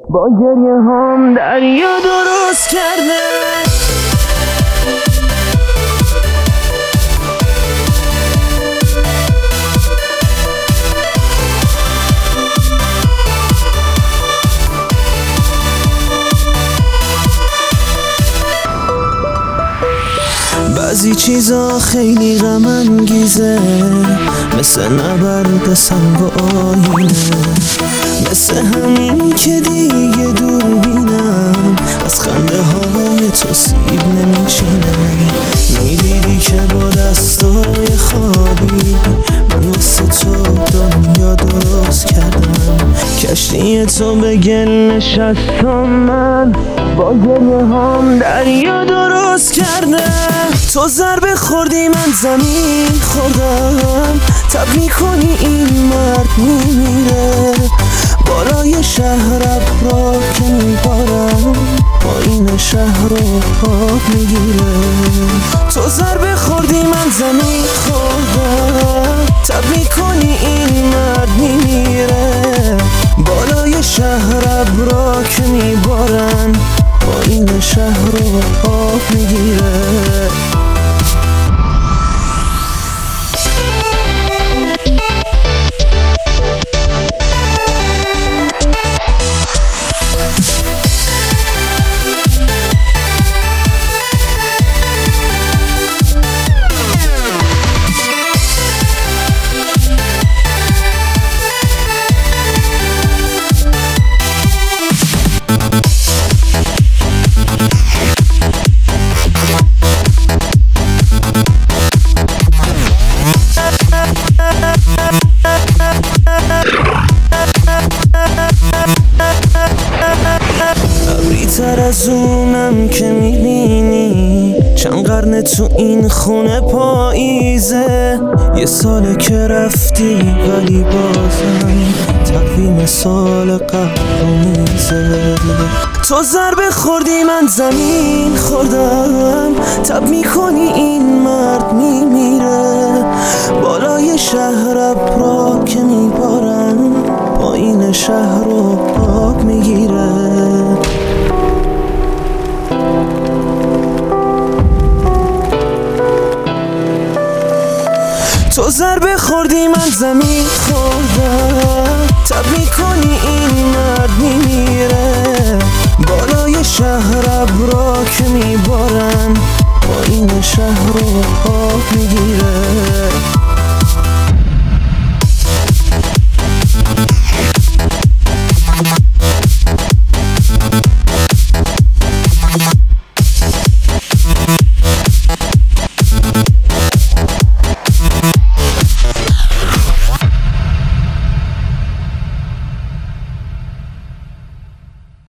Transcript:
با گریه هم دریا درست کرده. بعضی چیزا خیلی غم انگیزه، مثل نبرد سنگ و آینه، مثل همین که دیگه دور بینم از خنده های تو سیب نمیچینه. میدیدی که با دستای خالی من واسه تو دنیا درست کردم. کشتی تو به گل نشست و من با گریه هم دریا درست کرده. تو ضربه خوردی من زمین خوردم، تب میکنی این مرد میمیره. بالای شهر ابرا که میبارم، پایین شهر رو پاک میگیره. تو ضربه خوردی من زمین خوردم، تب میکنی این مرد میمیره. بالای شهر ابرا که میبارن، پایین شهر رو پاک میگیره. تر از اونم که میبینی، چند قرن تو این خونه پاییزه. یه ساله که رفتی ولی بازم تقویم سال قبل میزه. تو ضربه خوردی من زمین خوردم، تب میکنی این مرد میمیره. بالای شهر ابرا که میبارن، پایین شهر رو پاک میگیره. تو ضربه خوردی من زمین خوردم، تب میکنی این مرد میمیره. بالای شهر ابرا که میبارن، پایین شهر رو پاک میگیره.